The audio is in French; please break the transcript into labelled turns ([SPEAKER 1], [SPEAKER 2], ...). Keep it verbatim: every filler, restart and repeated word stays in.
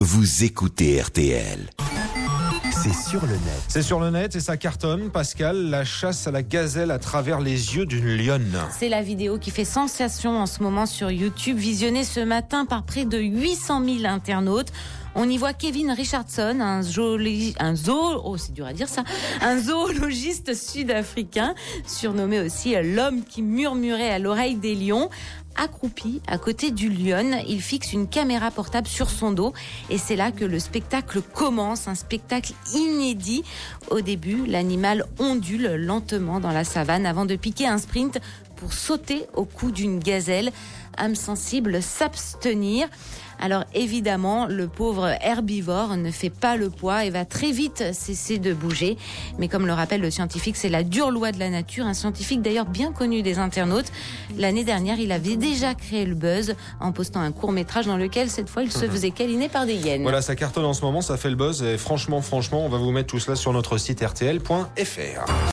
[SPEAKER 1] Vous écoutez R T L.
[SPEAKER 2] C'est sur le net.
[SPEAKER 3] C'est sur le net et ça cartonne, Pascal, la chasse à la gazelle à travers les yeux d'une lionne.
[SPEAKER 4] C'est la vidéo qui fait sensation en ce moment sur YouTube, visionnée ce matin par près de huit cent mille internautes. On y voit Kevin Richardson, un zoologi- un zoo, oh c'est dur à dire ça, un zoologiste sud-africain, surnommé aussi l'homme qui murmurait à l'oreille des lions. Accroupi à côté du lion, il fixe une caméra portable sur son dos et c'est là que le spectacle commence, un spectacle inédit. Au début, l'animal ondule lentement dans la savane avant de piquer un sprint pour sauter au cou d'une gazelle. Âme sensible, s'abstenir. Alors évidemment, le pauvre herbivore ne fait pas le poids et va très vite cesser de bouger. Mais comme le rappelle le scientifique, c'est la dure loi de la nature. Un scientifique d'ailleurs bien connu des internautes. L'année dernière, il avait déjà créé le buzz en postant un court-métrage dans lequel, cette fois, il se faisait câliner par des hyènes.
[SPEAKER 3] Voilà, ça cartonne en ce moment, ça fait le buzz. Et franchement, franchement, on va vous mettre tout cela sur notre site R T L point F R.